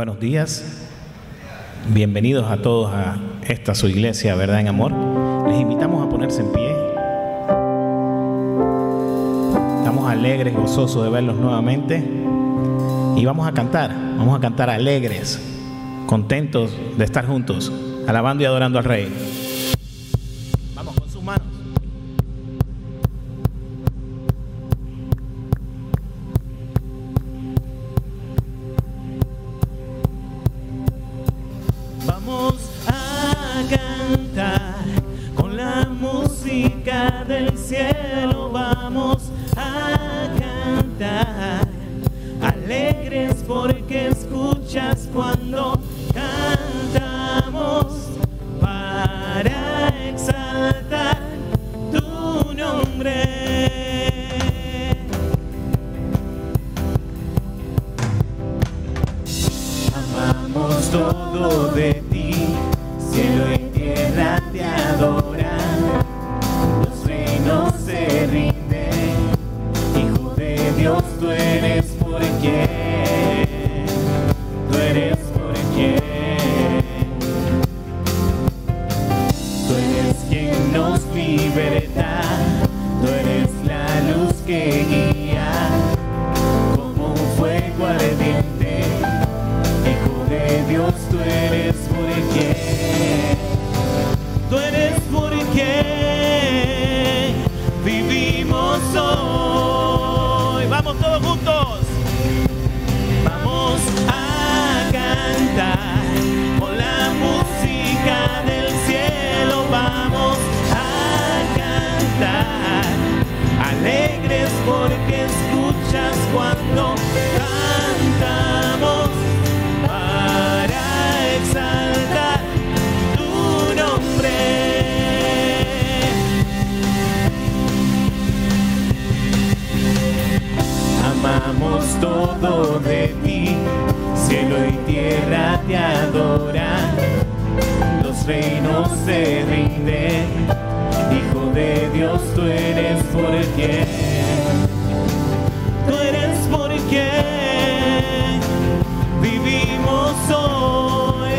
Buenos días, bienvenidos a todos a esta su iglesia, Verdad en Amor. Les invitamos a ponerse en pie. Estamos alegres, gozosos de verlos nuevamente y vamos a cantar alegres, contentos de estar juntos, alabando y adorando al Rey. Vamos con sus manos. Vamos a cantar con la música del cielo, vamos a cantar alegres porque escuchas cuando cantamos para exaltar tu nombre. Amamos todo de ti, cielo y tierra te adoran, los reinos se rinden, Hijo de Dios tú eres por quien, tú eres por quien, tú eres quien nos liberta, tú eres la luz que guía, como un fuego ardiente, Hijo de Dios tú eres por quien, tú eres por quien vivimos hoy. Vamos todos juntos. Vamos a cantar con la música del cielo. Vamos a cantar alegres porque escuchas cuando cantamos para exaltar tu nombre. Amamos todo de ti, cielo y tierra te adoran, los reinos se rinden, Hijo de Dios tú eres por quien, tú eres por quien vivimos hoy.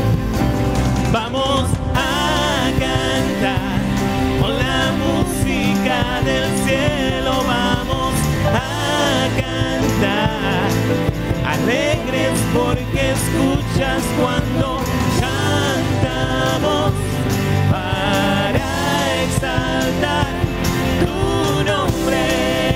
Vamos a cantar con la música del cielo, vamos a cantar alegres porque escuchas cuando cantamos para exaltar tu nombre.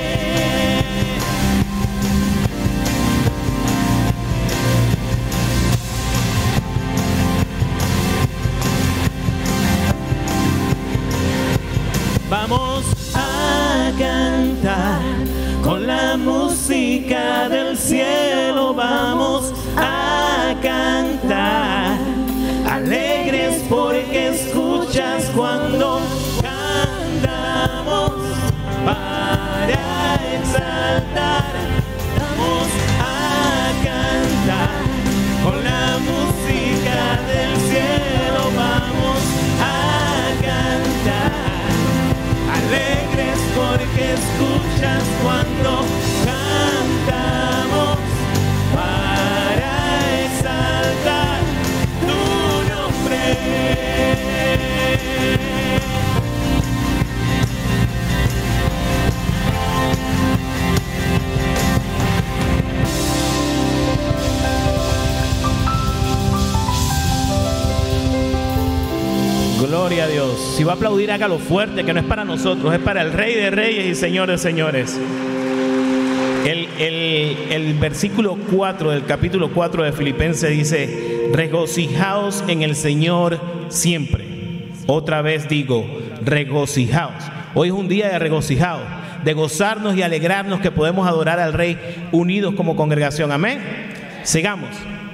Vamos a cantar con la música del cielo, vamos a cantar alegres porque escuchas cuando cantamos para exaltar. Vamos a cantar con la música del cielo, vamos a cantar alegres porque escuchas cuando cantamos para exaltar tu nombre. Gloria a Dios. Si va a aplaudir, hágalo fuerte, que no es para nosotros, es para el Rey de Reyes y Señor de Señores. El versículo 4 del capítulo 4 de Filipenses dice: regocijaos en el Señor siempre. Otra vez digo, regocijaos. Hoy es un día de regocijaos, de gozarnos y alegrarnos que podemos adorar al Rey unidos como congregación. Amén. Sigamos.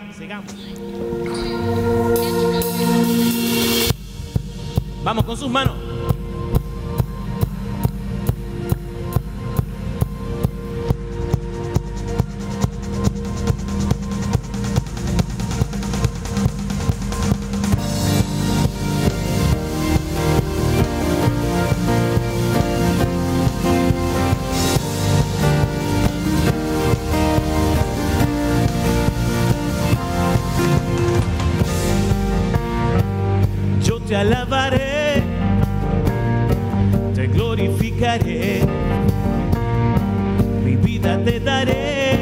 Vamos con sus manos. glorificaré, mi vida te daré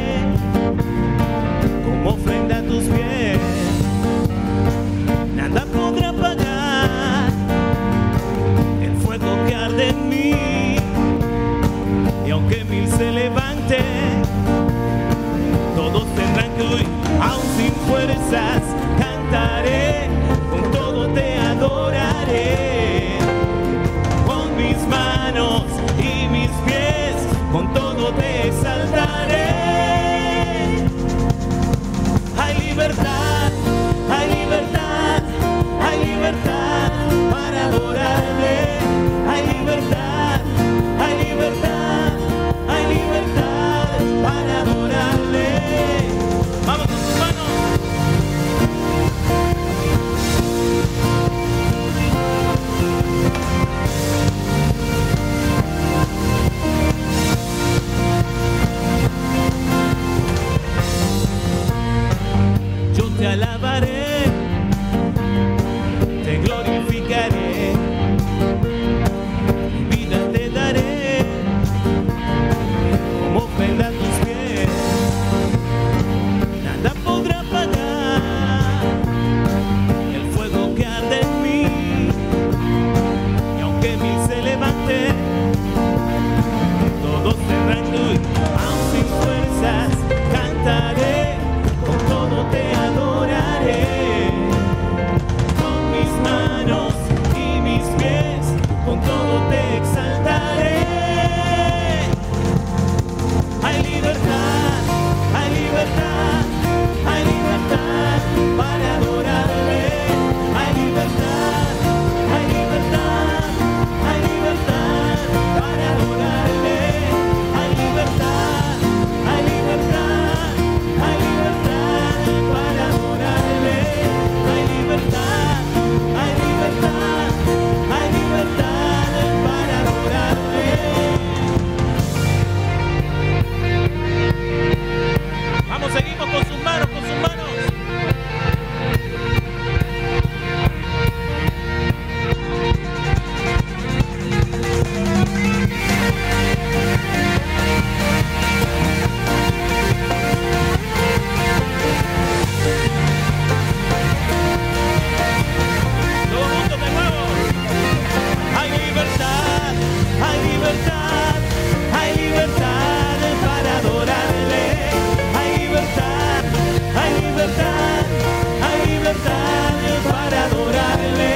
como ofrenda a tus pies. Nada podrá apagar el fuego que arde en mí, y aunque mil se levanten, todos tendrán que huir. Aún sin fuerzas cantaré, con todo te adoraré, con mis manos y mis pies, con todo te exaltaré. Hay libertad, hay libertad, hay libertad para adorarle. Hay libertad, hay libertad, hay libertad para adorarle. Vamos con tus manos. Yo te alabaré, te glorificaré, mi vida te daré como ofrenda a tus pies. Nada podrá apagar el fuego que arde en mí, y aunque mil se levanten, todos tendrán que huir. Aún sin fuerzas cantaré, con todo te adoraré, con mis manos y mis pies, con todo te exaltaré. Hay libertad, hay libertad, hay libertad para adorarle. Hay libertad, hay libertad, hay libertad para adorarle. Hay libertad, hay libertad, hay libertad para adorarle. Hay libertad, hay libertad, hay libertad para adorarle. Vamos, seguimos con sus manos, con sus manos. Todo juntos de nuevo. Hay libertad, hay libertad, hay libertad para adorarle. Hay libertad, hay libertad, hay libertad para adorarle.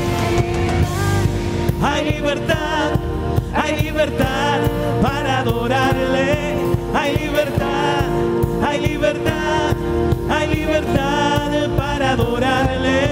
Hay libertad, hay libertad para adorarle. Hay libertad, hay libertad, hay libertad para adorarle.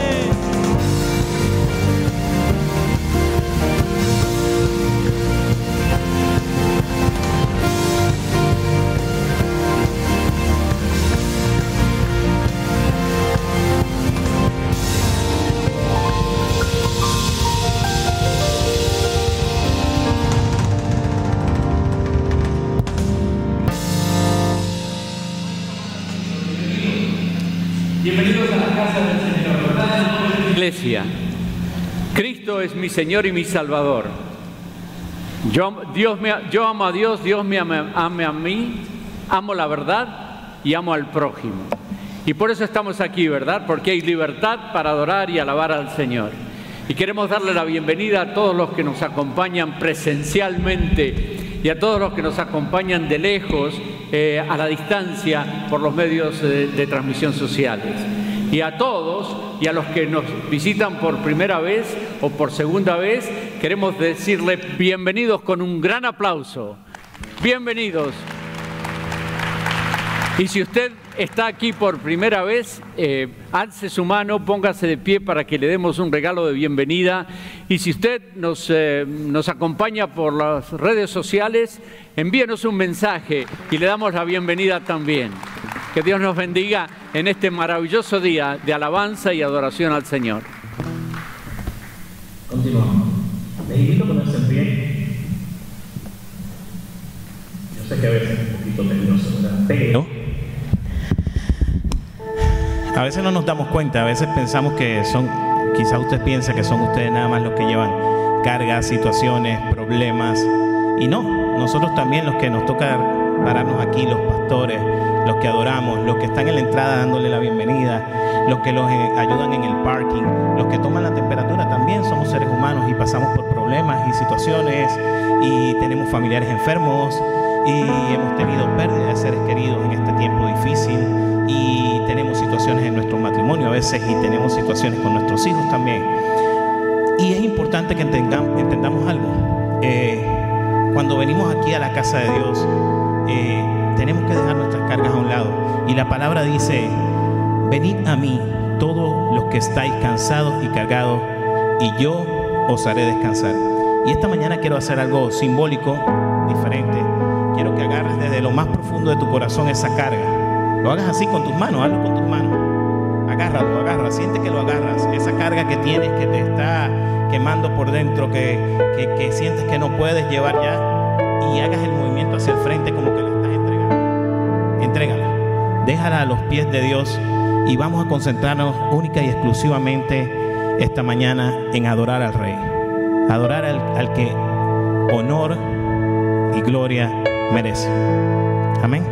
Bienvenidos a la casa del Señor, ¿verdad? Iglesia, Cristo es mi Señor y mi Salvador. Yo amo a Dios, Dios me ama a mí, amo la verdad y amo al prójimo. Y por eso estamos aquí, ¿verdad? Porque hay libertad para adorar y alabar al Señor. Y queremos darle la bienvenida a todos los que nos acompañan presencialmente y a todos los que nos acompañan de lejos, a la distancia, por los medios de transmisión sociales. Y a todos y a los que nos visitan por primera vez o por segunda vez, queremos decirles bienvenidos con un gran aplauso. Bienvenidos. Y si usted está aquí por primera vez, alce su mano, póngase de pie para que le demos un regalo de bienvenida. Y si usted nos acompaña por las redes sociales, envíenos un mensaje y le damos la bienvenida también. Que Dios nos bendiga en este maravilloso día de alabanza y adoración al Señor. Continuamos. Les invito a ponerse en pie. Yo sé que a veces es un poquito peligroso, ¿verdad? Pero a veces no nos damos cuenta, a veces pensamos que son, quizás usted piensa que son ustedes nada más los que llevan cargas, situaciones, problemas. Y no, nosotros también, los que nos toca pararnos aquí, los pastores, los que adoramos, los que están en la entrada dándole la bienvenida, los que los ayudan en el parking, los que toman la temperatura, también somos seres humanos y pasamos por problemas y situaciones, y tenemos familiares enfermos, y hemos tenido pérdida de seres queridos en este tiempo difícil, y tenemos situaciones en nuestro matrimonio a veces, y tenemos situaciones con nuestros hijos también. Y es importante que entendamos algo. Cuando venimos aquí a la casa de Dios, tenemos que dejar nuestras cargas a un lado. Y la palabra dice: venid a mí todos los que estáis cansados y cargados, y yo os haré descansar. Y esta mañana quiero hacer algo simbólico, diferente. Quiero que agarres desde lo más profundo de tu corazón esa carga. Lo hagas así con tus manos, hazlo con tus manos. Agárralo, agarra, siente que lo agarras. Esa carga que tienes, que te está quemando por dentro, que sientes que no puedes llevar ya, y hagas el movimiento hacia el frente como que la estás entregando. Entrégala, déjala a los pies de Dios, y vamos a concentrarnos única y exclusivamente esta mañana en adorar al Rey, adorar al que honor y gloria merece. Amén.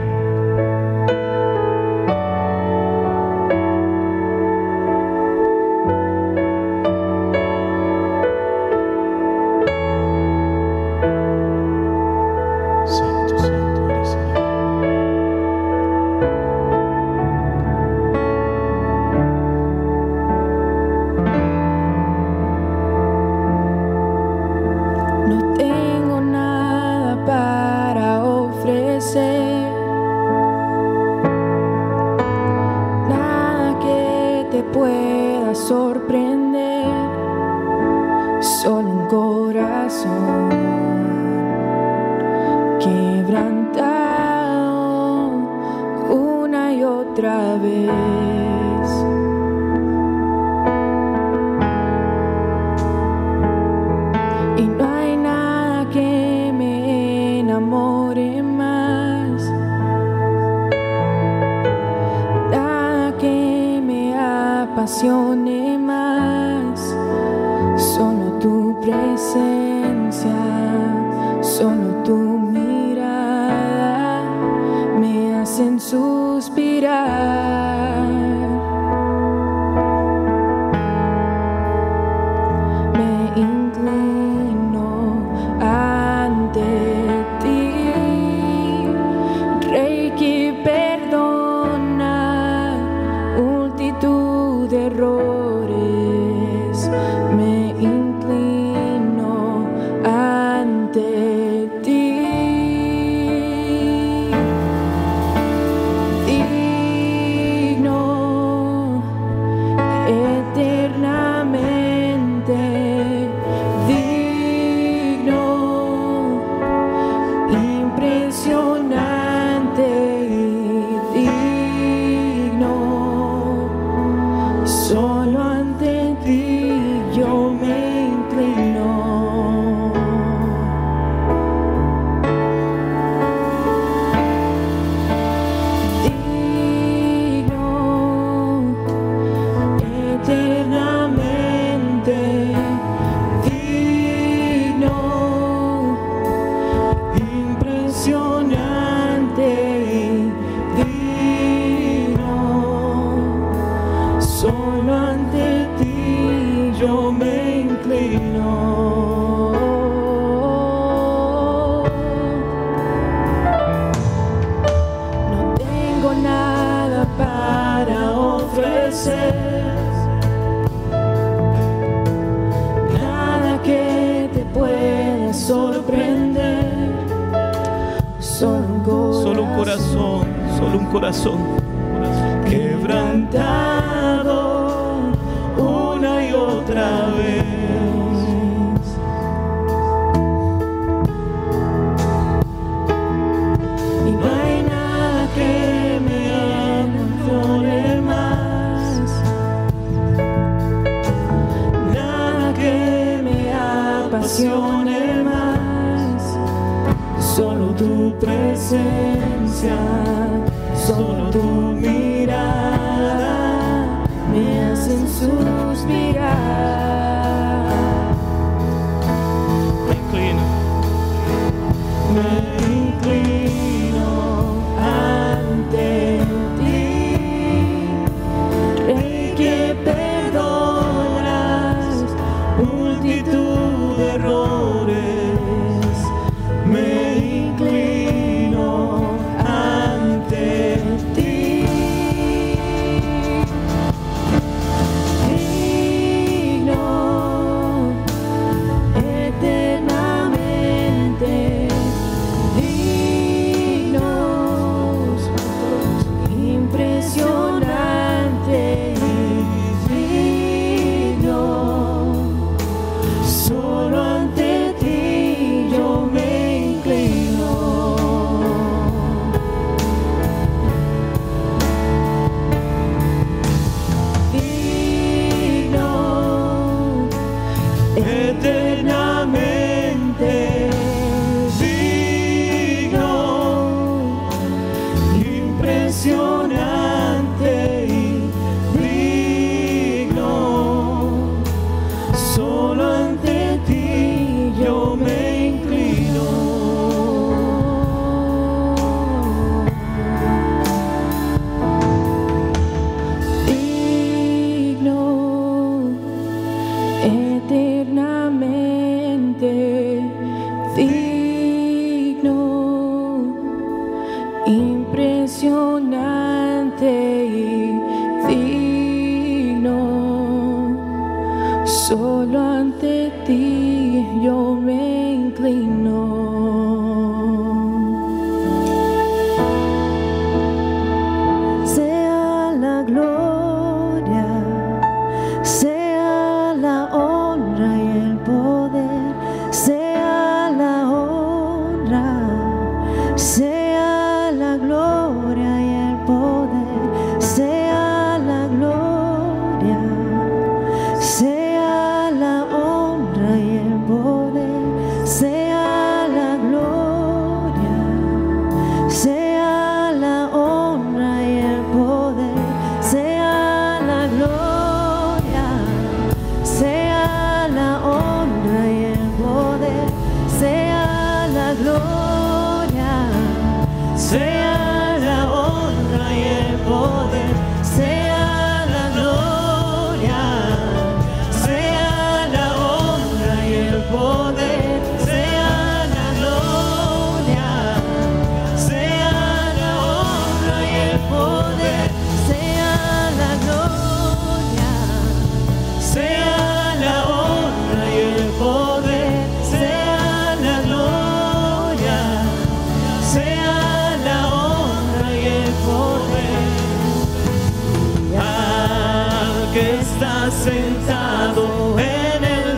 Sentado en el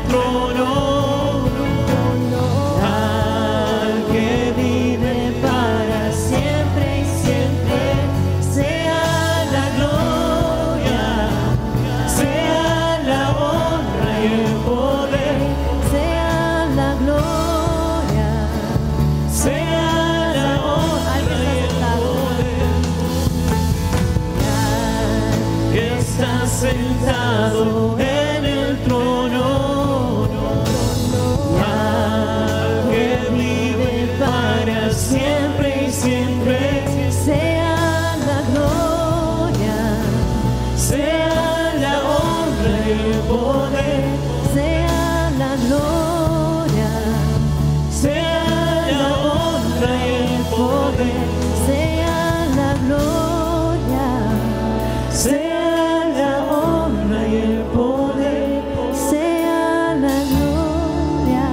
trono, al que vive para siempre y siempre, sea la gloria, sea la honra y el poder, sea la gloria, sea la honra y el poder, que está sentado en el trono, al que vive para siempre y siempre, sea la gloria, sea la honra y el poder, sea la gloria, sea la honra y el poder, sea la gloria, sea el poder, sea la gloria,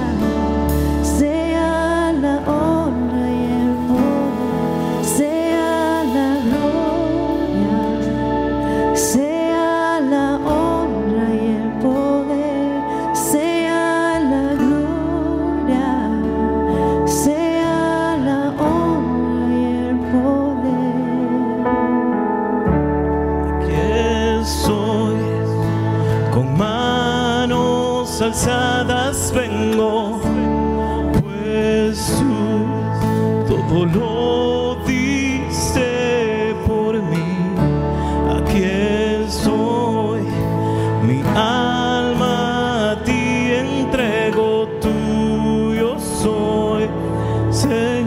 sea la honra y el poder, sea la gloria, sea la honra y el poder, sea la gloria, sea la honra y el poder. ¿Quién soy? Con manos alzadas vengo, pues tú todo lo diste por mí. Aquí estoy, mi alma a ti entrego, tuyo soy.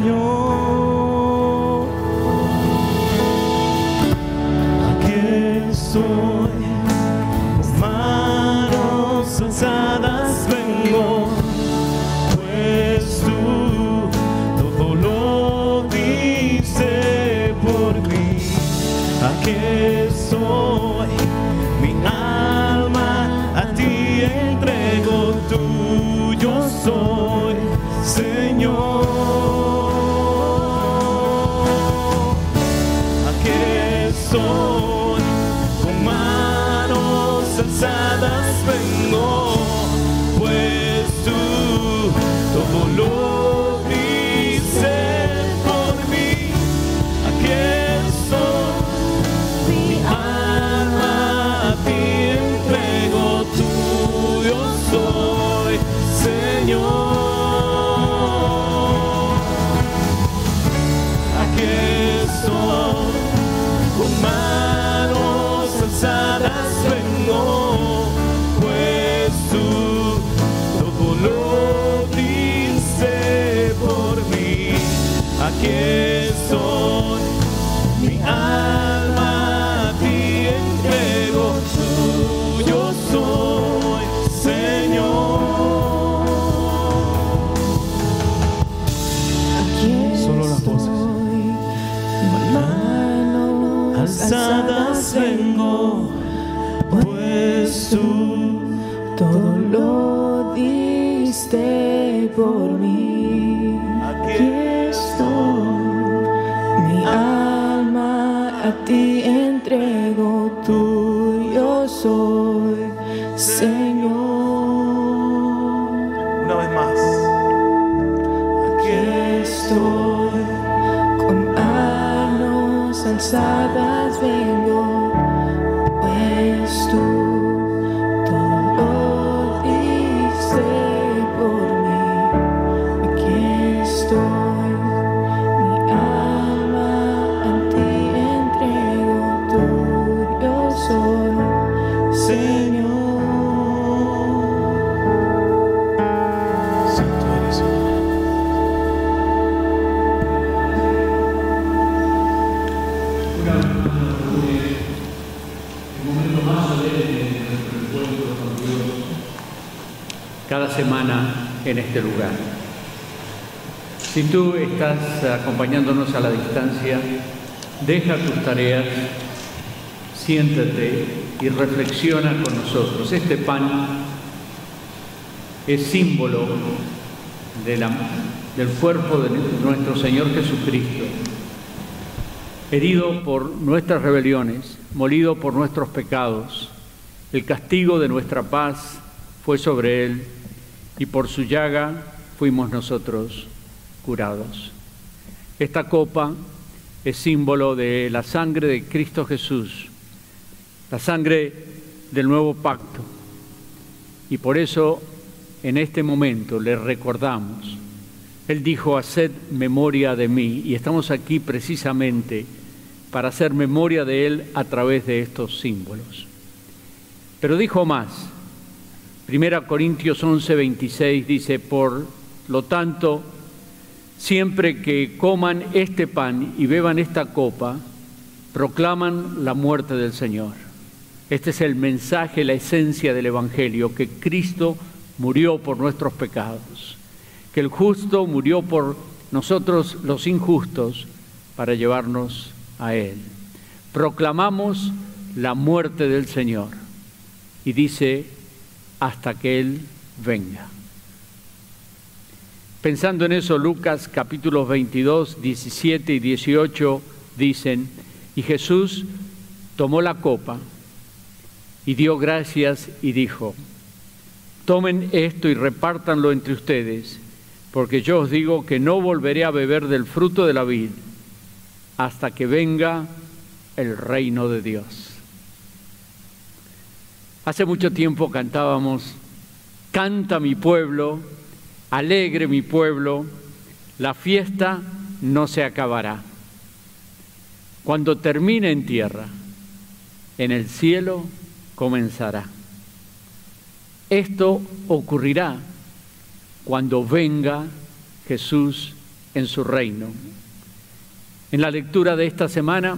vengo, pues tú todo lo diste por mí. Aquí estoy, mi alma a ti entrego, tuyo soy, Señor. Una vez más. Aquí estoy, con manos alzadas vengo, pues tú todo lo diste por mí. Aquí estoy, mi alma a ti entrego, tuyo soy, Señor. Santo eres, Señor. Cada semana en este lugar. Si tú estás acompañándonos a la distancia, deja tus tareas, siéntate y reflexiona con nosotros. Este pan es símbolo del cuerpo de nuestro Señor Jesucristo, herido por nuestras rebeliones, molido por nuestros pecados. El castigo de nuestra paz fue sobre Él, y por su llaga fuimos nosotros curados. Esta copa es símbolo de la sangre de Cristo Jesús, la sangre del nuevo pacto. Y por eso, en este momento, le recordamos. Él dijo, haced memoria de mí, y estamos aquí precisamente para hacer memoria de Él a través de estos símbolos. Pero dijo más. 1 Corintios 11:26 dice, por lo tanto, siempre que coman este pan y beban esta copa, proclaman la muerte del Señor. Este es el mensaje, la esencia del Evangelio, que Cristo murió por nuestros pecados, que el justo murió por nosotros los injustos para llevarnos a Él. Proclamamos la muerte del Señor, y dice, hasta que Él venga. Pensando en eso, Lucas capítulos 22, 17 y 18 dicen, y Jesús tomó la copa y dio gracias y dijo, tomen esto y repártanlo entre ustedes, porque yo os digo que no volveré a beber del fruto de la vid hasta que venga el reino de Dios. Hace mucho tiempo cantábamos, canta mi pueblo, alegre mi pueblo, la fiesta no se acabará. Cuando termine en tierra, en el cielo comenzará. Esto ocurrirá cuando venga Jesús en su reino. En la lectura de esta semana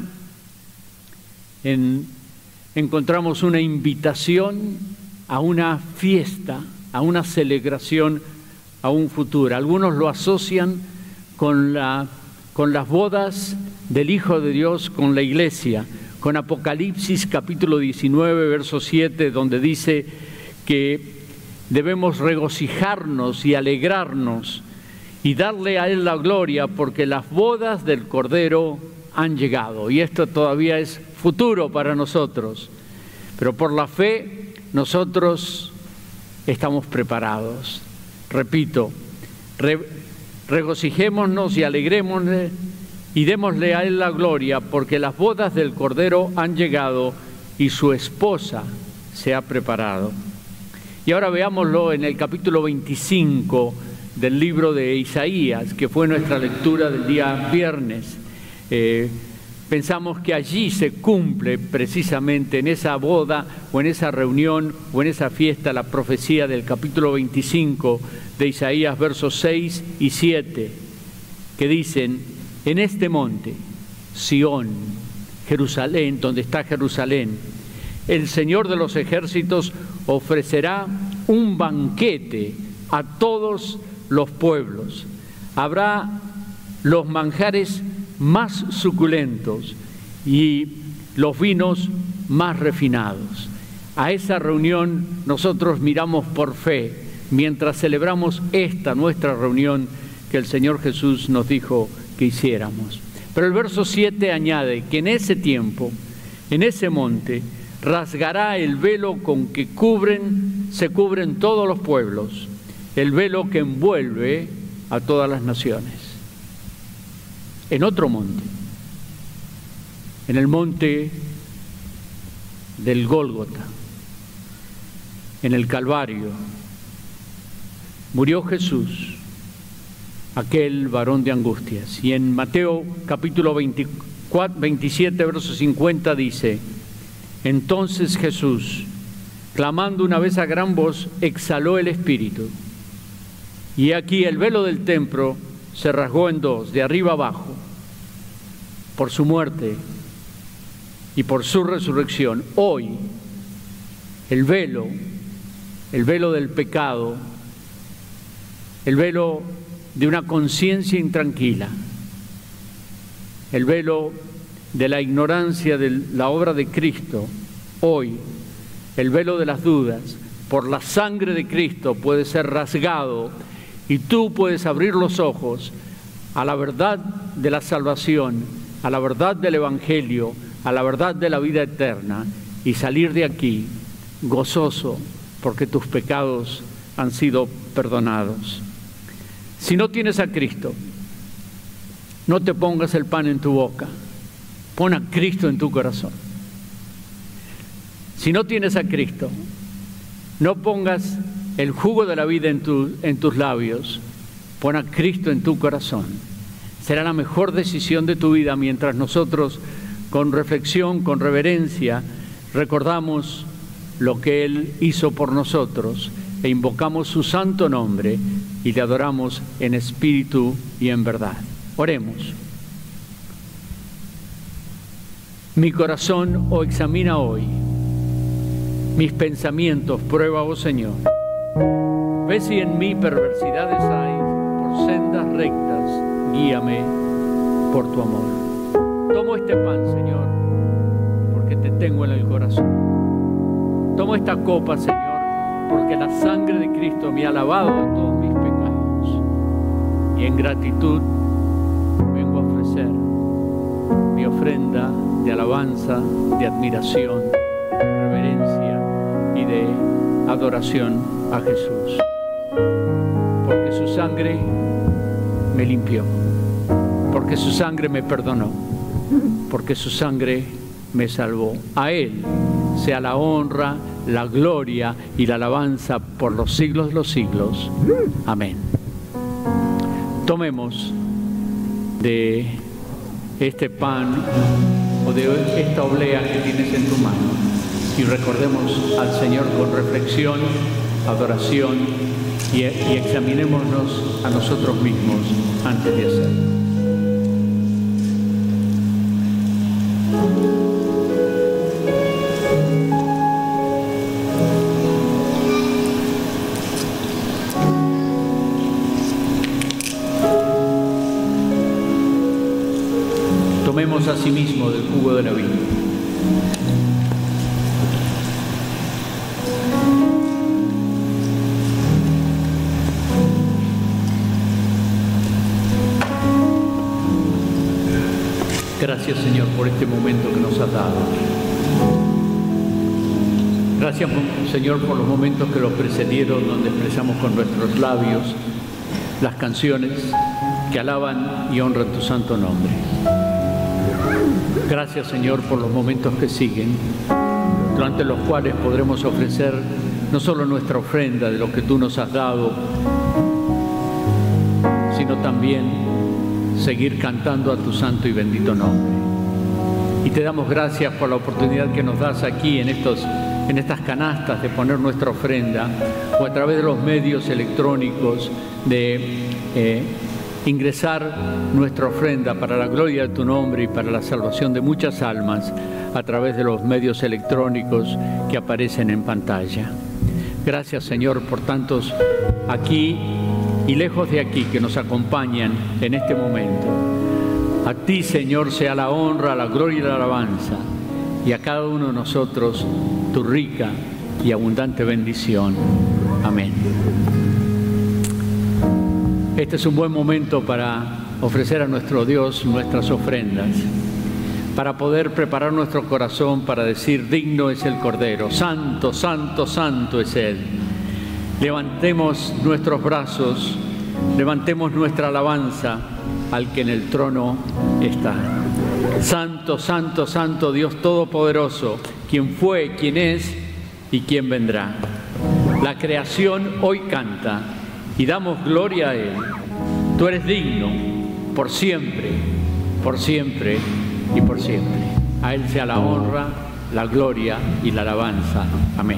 encontramos una invitación a una fiesta, a una celebración, a un futuro. Algunos lo asocian con las bodas del Hijo de Dios con la Iglesia, con Apocalipsis capítulo 19, verso 7, donde dice que debemos regocijarnos y alegrarnos y darle a Él la gloria porque las bodas del Cordero han llegado. Y esto todavía es futuro para nosotros, pero por la fe nosotros estamos preparados. Repito, regocijémonos y alegrémonos y démosle a Él la gloria porque las bodas del Cordero han llegado y su esposa se ha preparado. Y ahora veámoslo en el capítulo 25 del libro de Isaías, que fue nuestra lectura del día viernes. Pensamos que allí se cumple precisamente en esa boda o en esa reunión o en esa fiesta la profecía del capítulo 25 de Isaías, versos 6 y 7, que dicen, en este monte, Sión, Jerusalén, donde está Jerusalén, el Señor de los ejércitos ofrecerá un banquete a todos los pueblos. Habrá los manjares más suculentos y los vinos más refinados. A esa reunión nosotros miramos por fe, mientras celebramos esta nuestra reunión que el Señor Jesús nos dijo que hiciéramos. Pero el verso 7 añade que en ese tiempo, en ese monte, rasgará el velo con que se cubren todos los pueblos, el velo que envuelve a todas las naciones. En otro monte, en el monte del Gólgota, en el Calvario, murió Jesús, aquel varón de angustias. Y en Mateo capítulo 27, verso 50 dice: entonces Jesús, clamando una vez a gran voz, exhaló el espíritu. Y aquí el velo del templo se rasgó en dos, de arriba abajo, por su muerte y por su resurrección. Hoy, el velo del pecado, el velo de una conciencia intranquila, el velo de la ignorancia de la obra de Cristo, hoy, el velo de las dudas, por la sangre de Cristo puede ser rasgado y tú puedes abrir los ojos a la verdad de la salvación, a la verdad del Evangelio, a la verdad de la vida eterna y salir de aquí gozoso porque tus pecados han sido perdonados. Si no tienes a Cristo, no te pongas el pan en tu boca, pon a Cristo en tu corazón. Si no tienes a Cristo, no pongas el jugo de la vida en tus labios, pon a Cristo en tu corazón. Será la mejor decisión de tu vida mientras nosotros, con reflexión, con reverencia, recordamos lo que Él hizo por nosotros e invocamos su santo nombre y le adoramos en espíritu y en verdad. Oremos. Mi corazón, oh, examina hoy mis pensamientos, prueba, oh Señor. Ve si en mí perversidades hay, por sendas rectas, guíame por tu amor. Tomo este pan, Señor, porque te tengo en el corazón. Tomo esta copa, Señor, porque la sangre de Cristo me ha lavado de todos mis pecados. Y en gratitud vengo a ofrecer mi ofrenda de alabanza, de admiración, de reverencia y de adoración a Jesús. Porque su sangre me limpió, porque su sangre me perdonó, porque su sangre me salvó. A Él sea la honra, la gloria y la alabanza por los siglos de los siglos. Amén. Tomemos de este pan o de esta oblea que tienes en tu mano y recordemos al Señor con reflexión, adoración y examinémonos a nosotros mismos antes de hacerlo. Tomemos asimismo del jugo de la vida. Gracias, Señor, por este momento que nos has dado. Gracias, Señor, por los momentos que lo precedieron, donde expresamos con nuestros labios las canciones que alaban y honran tu santo nombre. Gracias, Señor, por los momentos que siguen, durante los cuales podremos ofrecer no solo nuestra ofrenda de lo que tú nos has dado, sino también seguir cantando a tu santo y bendito nombre. Y te damos gracias por la oportunidad que nos das aquí en estas canastas de poner nuestra ofrenda, o a través de los medios electrónicos de ingresar nuestra ofrenda para la gloria de tu nombre y para la salvación de muchas almas a través de los medios electrónicos que aparecen en pantalla. Gracias, Señor, por tantos aquí y lejos de aquí que nos acompañan en este momento. A ti, Señor, sea la honra, la gloria y la alabanza y a cada uno de nosotros tu rica y abundante bendición. Amén. Este es un buen momento para ofrecer a nuestro Dios nuestras ofrendas, para poder preparar nuestro corazón para decir: digno es el Cordero, santo, santo, santo es Él. Levantemos nuestros brazos, levantemos nuestra alabanza al que en el trono está. Santo, santo, santo, Dios Todopoderoso, quien fue, quien es y quien vendrá. La creación hoy canta y damos gloria a Él. Tú eres digno por siempre, por siempre y por siempre. A Él sea la honra, la gloria y la alabanza. Amén.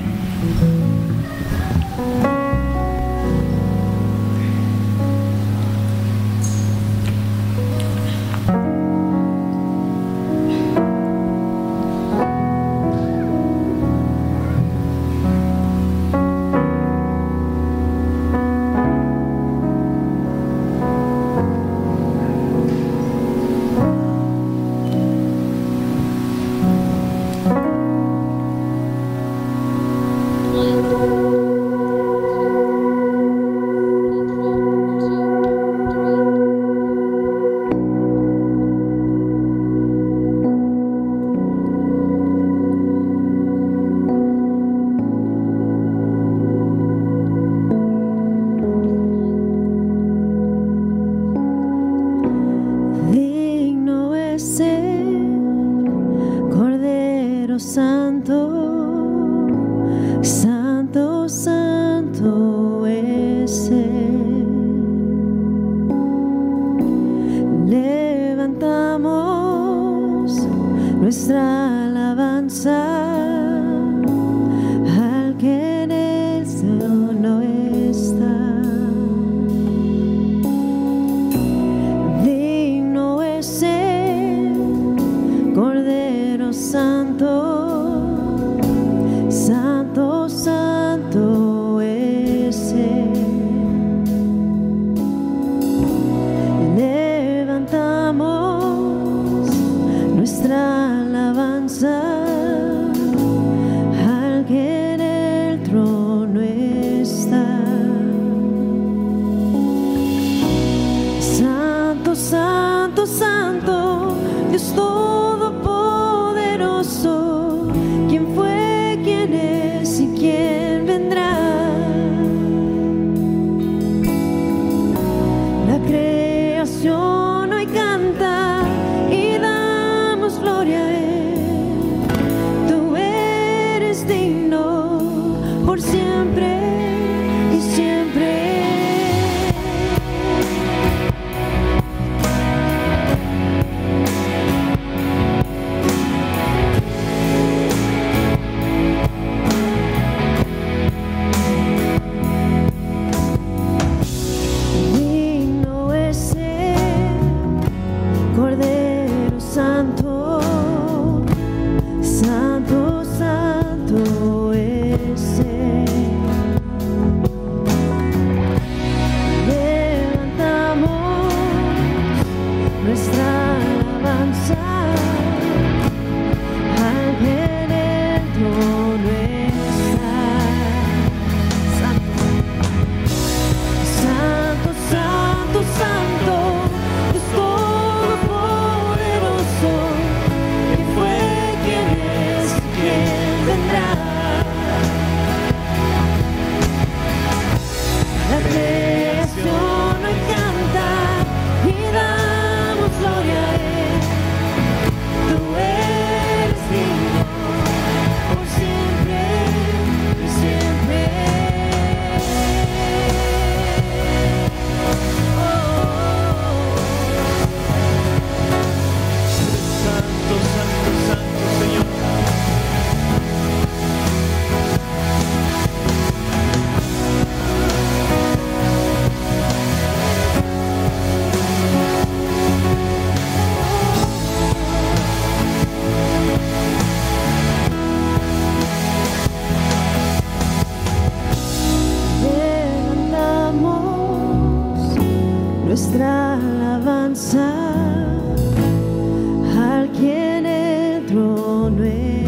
nuestra alabanza al quien el trono es.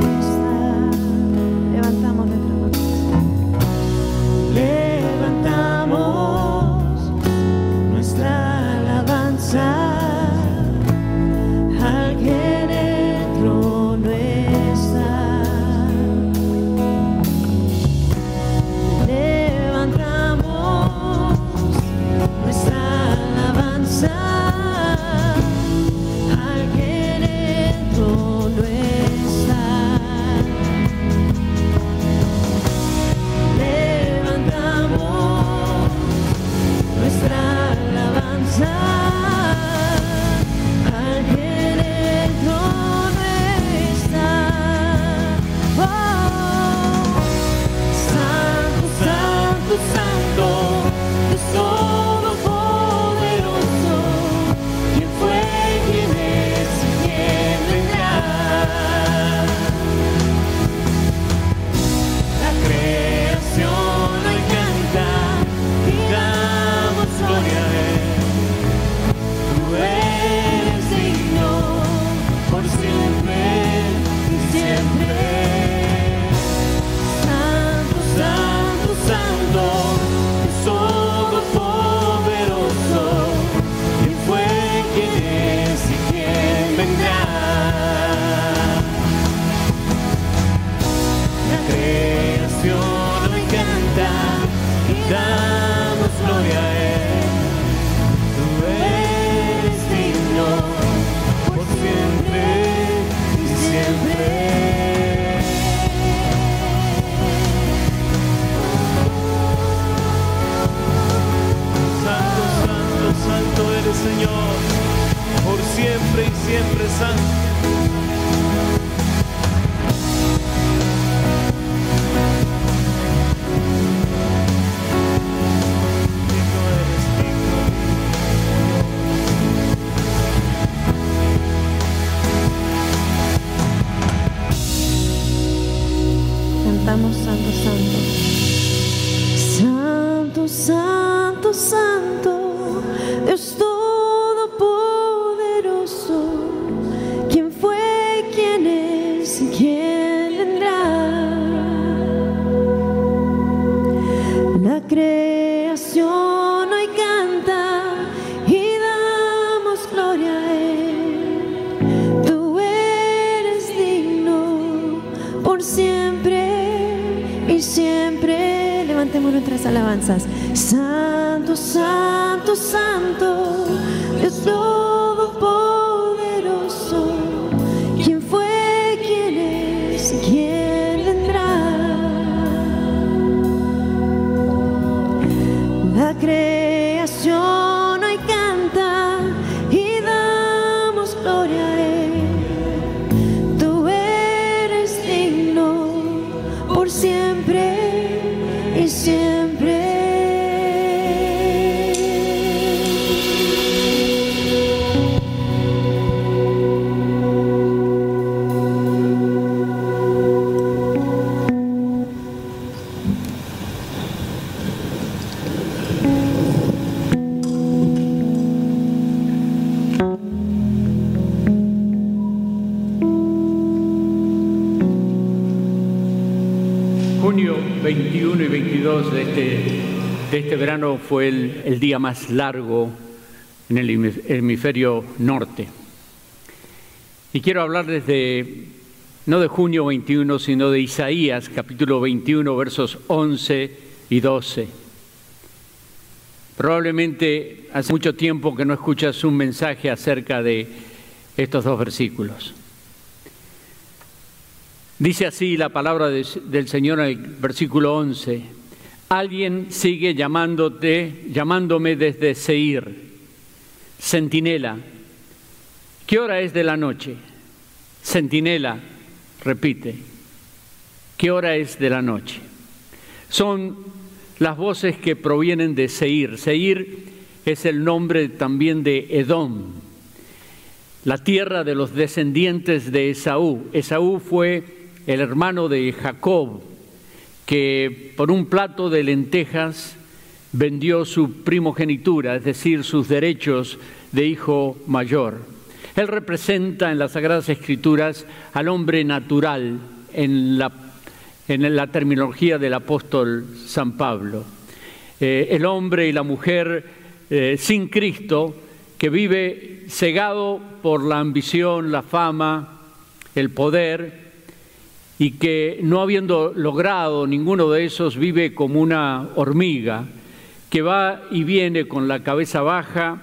alabanza al que en el trono está. Levantamos nuestra alabanza al que en el trono está. Levantamos nuestra alabanza al que en el trono está. Oh, Santo, Santo, Santo, Dios Todopoderoso, ¿quién fue, quién es y quién vendrá? La creación hoy canta y damos gloria a Él. Tú eres digno por siempre y siempre. Santo, Santo, Santo, Dios Todopoderoso, ¿quién fue, quién es y quién vendrá? La creación hoy canta y damos gloria a Él. Tú eres digno por siempre y siempre. Santo, santo, santo eres, Señor, por siempre y siempre santo. Digno eres, digno. Cantamos Santo, Santo. Santo, Santo, Santo, Dios Todopoderoso, ¿quién fue, quién es y quién vendrá? La creación hoy canta y damos gloria a Él. Tú eres digno por siempre y siempre. Levantemos nuestras alabanzas. Santo, Santo, Santo, Dios Todopoderoso, ¿quién fue, quién es y quién vendrá? La creación hoy canta y damos gloria a Él. Tú eres digno por siempre y siempre. Junio 21 y 22 de este verano fue el día más largo en el hemisferio norte. Y quiero hablar no de junio 21, sino de Isaías, capítulo 21, versos 11 y 12. Probablemente hace mucho tiempo que no escuchas un mensaje acerca de estos dos versículos. Dice así la palabra del Señor en el versículo 11. Alguien sigue llamándome desde Seir. Centinela, ¿qué hora es de la noche? Centinela, repite, ¿qué hora es de la noche? Son las voces que provienen de Seir. Seir es el nombre también de Edom, la tierra de los descendientes de Esaú. Esaú fue el hermano de Jacob, que por un plato de lentejas vendió su primogenitura, es decir, sus derechos de hijo mayor. Él representa en las Sagradas Escrituras al hombre natural en la terminología del apóstol San Pablo. El hombre y la mujer sin Cristo que vive cegado por la ambición, la fama, el poder, y que no habiendo logrado ninguno de esos vive como una hormiga que va y viene con la cabeza baja,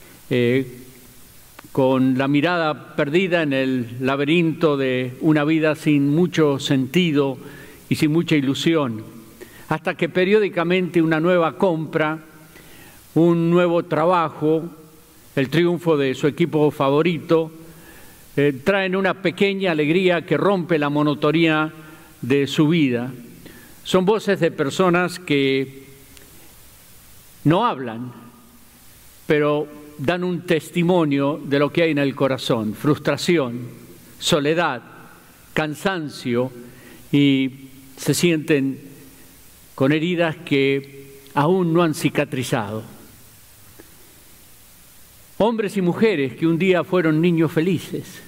con la mirada perdida en el laberinto de una vida sin mucho sentido y sin mucha ilusión, hasta que periódicamente una nueva compra, un nuevo trabajo, el triunfo de su equipo favorito, traen una pequeña alegría que rompe la monotonía de su vida. Son voces de personas que no hablan, pero dan un testimonio de lo que hay en el corazón: frustración, soledad, cansancio, y se sienten con heridas que aún no han cicatrizado. Hombres y mujeres que un día fueron niños felices,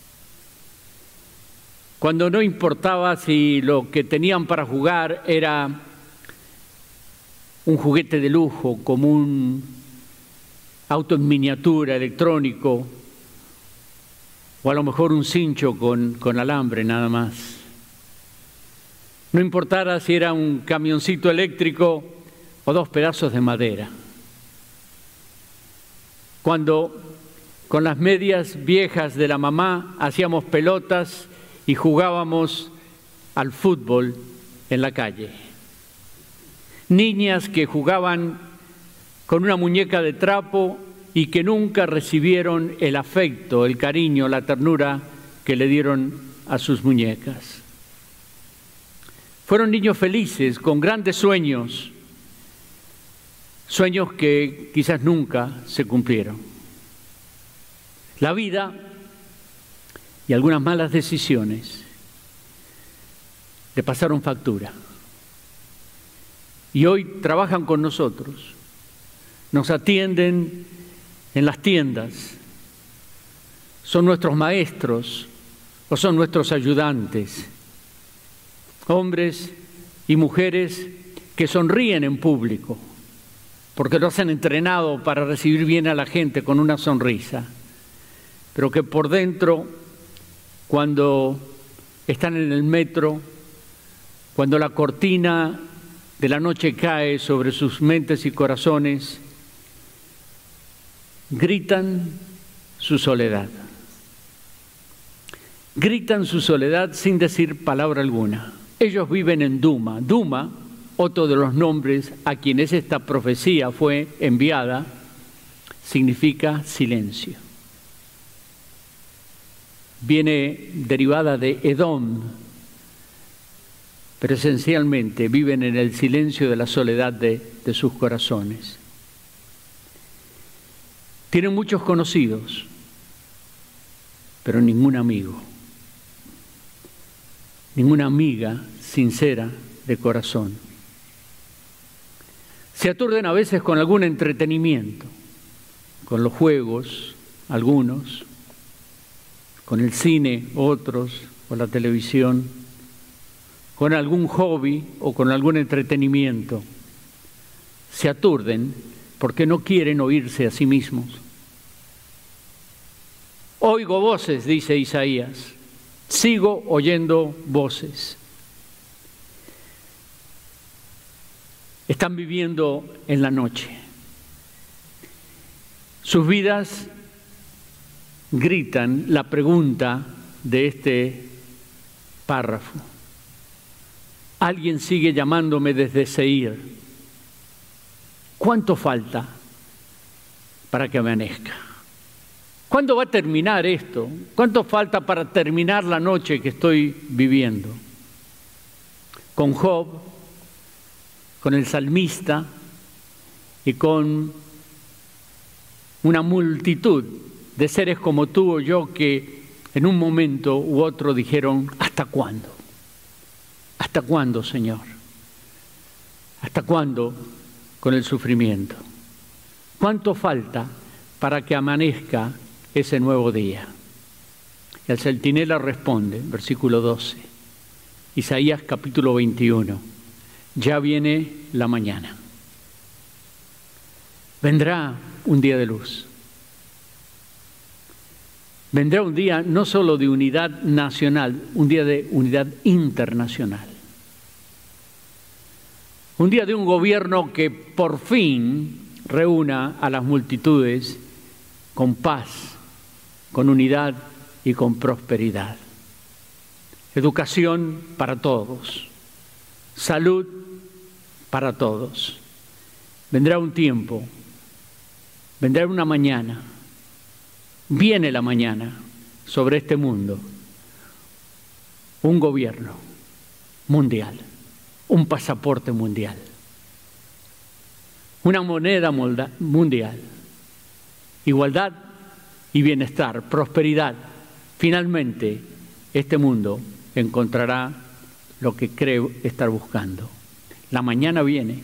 cuando no importaba si lo que tenían para jugar era un juguete de lujo, como un auto en miniatura electrónico, o a lo mejor un cincho con alambre nada más. No importara si era un camioncito eléctrico o 2 pedazos de madera. Cuando con las medias viejas de la mamá hacíamos pelotas y jugábamos al fútbol en la calle. Niñas que jugaban con una muñeca de trapo y que nunca recibieron el afecto, el cariño, la ternura que le dieron a sus muñecas. Fueron niños felices, con grandes sueños, sueños que quizás nunca se cumplieron. La vida y algunas malas decisiones le pasaron factura. Y hoy trabajan con nosotros, nos atienden en las tiendas, son nuestros maestros o son nuestros ayudantes, hombres y mujeres que sonríen en público, porque los han entrenado para recibir bien a la gente con una sonrisa, pero que por dentro, cuando están en el metro, cuando la cortina de la noche cae sobre sus mentes y corazones, gritan su soledad. Gritan su soledad sin decir palabra alguna. Ellos viven en Duma. Duma, otro de los nombres a quienes esta profecía fue enviada, significa silencio. Viene derivada de Edom, pero esencialmente viven en el silencio de la soledad de sus corazones. Tienen muchos conocidos, pero ningún amigo, ninguna amiga sincera de corazón. Se aturden a veces con algún entretenimiento, con los juegos, algunos, con el cine, otros, con la televisión, con algún hobby o con algún entretenimiento. Se aturden porque no quieren oírse a sí mismos. Oigo voces, dice Isaías, sigo oyendo voces. Están viviendo en la noche. Sus vidas gritan la pregunta de este párrafo. Alguien sigue llamándome desde Seir. ¿Cuánto falta para que amanezca? ¿Cuándo va a terminar esto? ¿Cuánto falta para terminar la noche que estoy viviendo? Con Job, con el salmista y con una multitud de seres como tú o yo que en un momento u otro dijeron: ¿hasta cuándo? ¿Hasta cuándo, Señor? ¿Hasta cuándo con el sufrimiento? ¿Cuánto falta para que amanezca ese nuevo día? Y el centinela responde, versículo 12, Isaías capítulo 21, ya viene la mañana. Vendrá un día de luz. vendrá un día no solo de unidad nacional, un día de unidad internacional. Un día de un gobierno que por fin reúna a las multitudes con paz, con unidad y con prosperidad. Educación para todos, salud para todos. Vendrá un tiempo, vendrá una mañana, viene la mañana sobre este mundo, un gobierno mundial, un pasaporte mundial, una moneda mundial, igualdad y bienestar, prosperidad. Finalmente, este mundo encontrará lo que creo estar buscando. La mañana viene.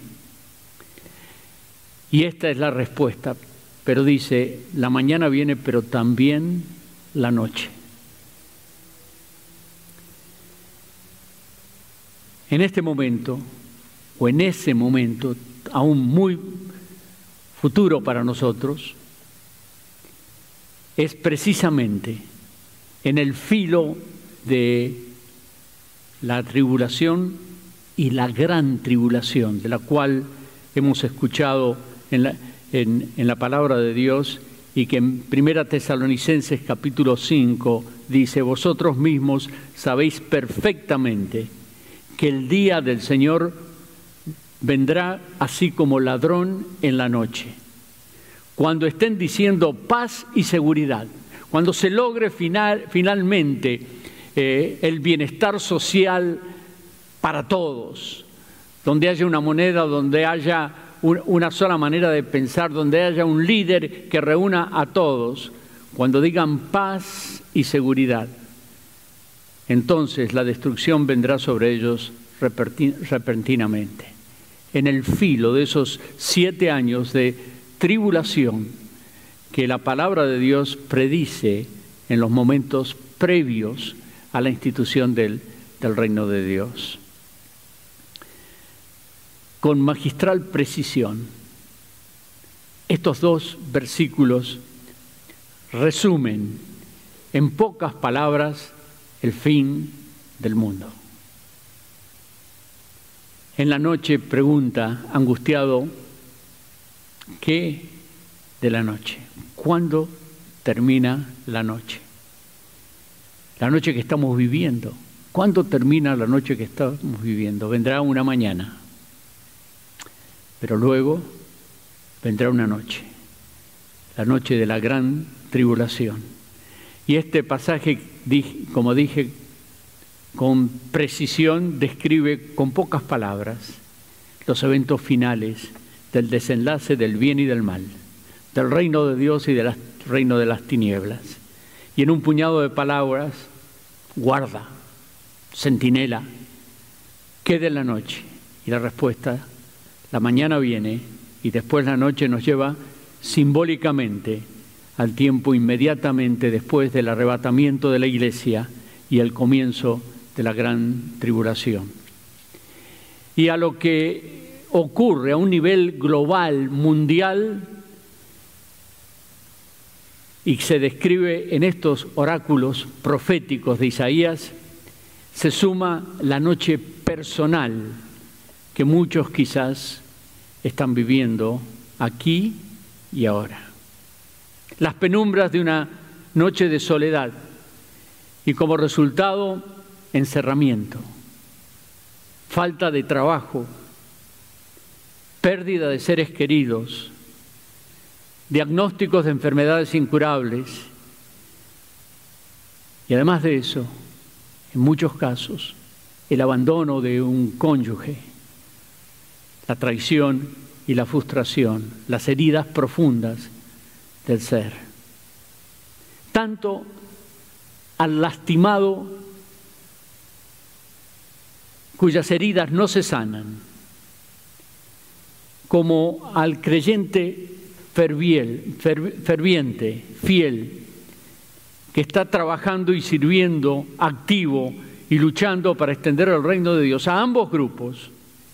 Y esta es la respuesta. Pero dice, la mañana viene, pero también la noche. En este momento, o en ese momento, aún muy futuro para nosotros, es precisamente en el filo de la tribulación y la gran tribulación, de la cual hemos escuchado en la palabra de Dios, y que en 1 Tesalonicenses capítulo 5 dice, vosotros mismos sabéis perfectamente que el día del Señor vendrá así como ladrón en la noche, cuando estén diciendo paz y seguridad, cuando se logre finalmente el bienestar social para todos, donde haya una moneda, donde haya una sola manera de pensar, donde haya un líder que reúna a todos, cuando digan paz y seguridad, entonces la destrucción vendrá sobre ellos repentinamente. En el filo de esos 7 años de tribulación que la palabra de Dios predice en los momentos previos a la institución del reino de Dios. Con magistral precisión, estos 2 versículos resumen en pocas palabras el fin del mundo. En la noche pregunta, angustiado, ¿qué de la noche? ¿Cuándo termina la noche? La noche que estamos viviendo. ¿Cuándo termina la noche que estamos viviendo? Vendrá una mañana, pero luego vendrá una noche, la noche de la gran tribulación. Y este pasaje, como dije, con precisión describe con pocas palabras los eventos finales del desenlace del bien y del mal, del reino de Dios y del reino de las tinieblas. Y en un puñado de palabras, guarda, centinela, ¿qué de la noche? Y la respuesta, la mañana viene y después la noche nos lleva simbólicamente al tiempo inmediatamente después del arrebatamiento de la iglesia y el comienzo de la gran tribulación. Y a lo que ocurre a un nivel global, mundial, y se describe en estos oráculos proféticos de Isaías, se suma la noche personal que muchos quizás están viviendo aquí y ahora. Las penumbras de una noche de soledad y como resultado encerramiento, falta de trabajo, pérdida de seres queridos, diagnósticos de enfermedades incurables y además de eso, en muchos casos, el abandono de un cónyuge, la traición y la frustración, las heridas profundas del ser. Tanto al lastimado cuyas heridas no se sanan, como al creyente ferviente, fiel, que está trabajando y sirviendo, activo y luchando para extender el reino de Dios a ambos grupos,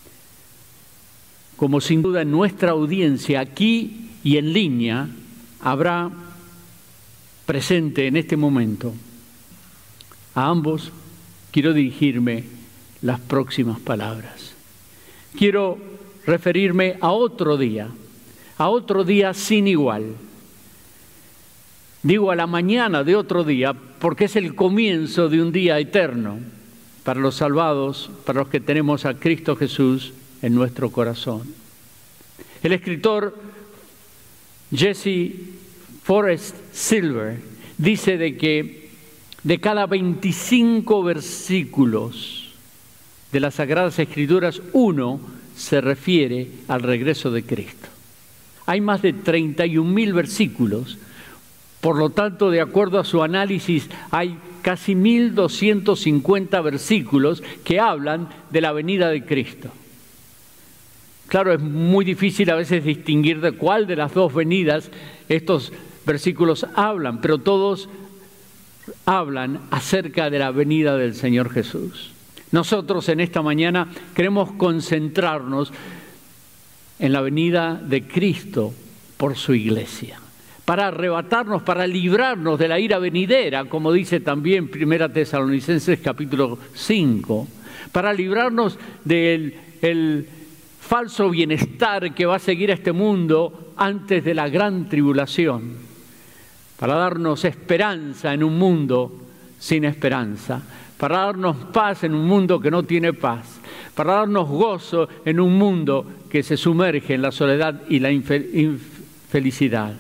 como sin duda en nuestra audiencia aquí y en línea habrá presente en este momento, a ambos quiero dirigirme las próximas palabras. Quiero referirme a otro día sin igual. Digo a la mañana de otro día porque es el comienzo de un día eterno para los salvados, para los que tenemos a Cristo Jesús en nuestro corazón. El escritor Jesse Forrest Silver dice de que de cada 25 versículos de las Sagradas Escrituras, uno se refiere al regreso de Cristo. Hay más de 31.000 versículos, por lo tanto, de acuerdo a su análisis, hay casi 1.250 versículos que hablan de la venida de Cristo. Claro, es muy difícil a veces distinguir de cuál de las dos venidas estos versículos hablan, pero todos hablan acerca de la venida del Señor Jesús. Nosotros en esta mañana queremos concentrarnos en la venida de Cristo por su iglesia, para arrebatarnos, para librarnos de la ira venidera, como dice también 1 Tesalonicenses capítulo 5, para librarnos del falso bienestar que va a seguir a este mundo antes de la gran tribulación, para darnos esperanza en un mundo sin esperanza, para darnos paz en un mundo que no tiene paz, para darnos gozo en un mundo que se sumerge en la soledad y la infelicidad.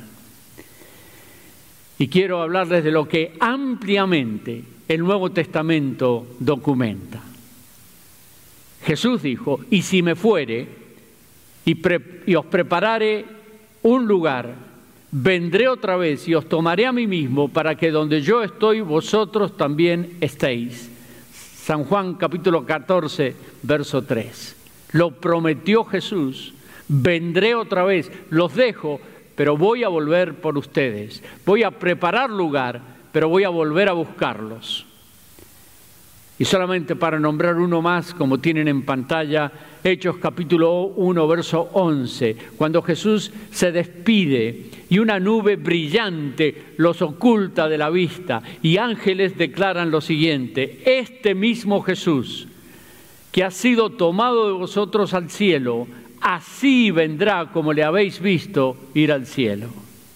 Y quiero hablarles de lo que ampliamente el Nuevo Testamento documenta. Jesús dijo: y si me fuere y os preparare un lugar, vendré otra vez y os tomaré a mí mismo, para que donde yo estoy, vosotros también estéis. San Juan capítulo 14, verso 3. Lo prometió Jesús: vendré otra vez, los dejo, pero voy a volver por ustedes. Voy a preparar lugar, pero voy a volver a buscarlos. Y solamente para nombrar uno más, como tienen en pantalla, Hechos capítulo 1, verso 11, cuando Jesús se despide y una nube brillante los oculta de la vista y ángeles declaran lo siguiente: este mismo Jesús que ha sido tomado de vosotros al cielo, así vendrá como le habéis visto ir al cielo.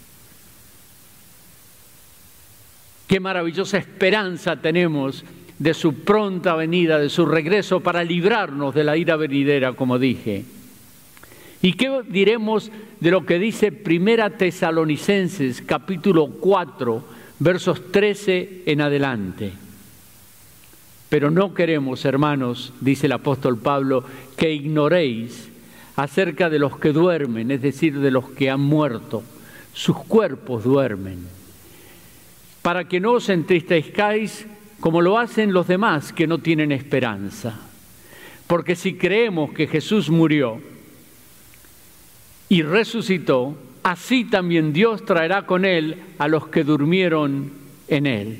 Qué maravillosa esperanza tenemos de su pronta venida, de su regreso, para librarnos de la ira venidera, como dije. ¿Y qué diremos de lo que dice 1 Tesalonicenses capítulo 4, versos 13 en adelante? Pero no queremos, hermanos, dice el apóstol Pablo, que ignoréis acerca de los que duermen, es decir, de los que han muerto. Sus cuerpos duermen, para que no os entristezcáis como lo hacen los demás que no tienen esperanza. Porque si creemos que Jesús murió y resucitó, así también Dios traerá con Él a los que durmieron en Él.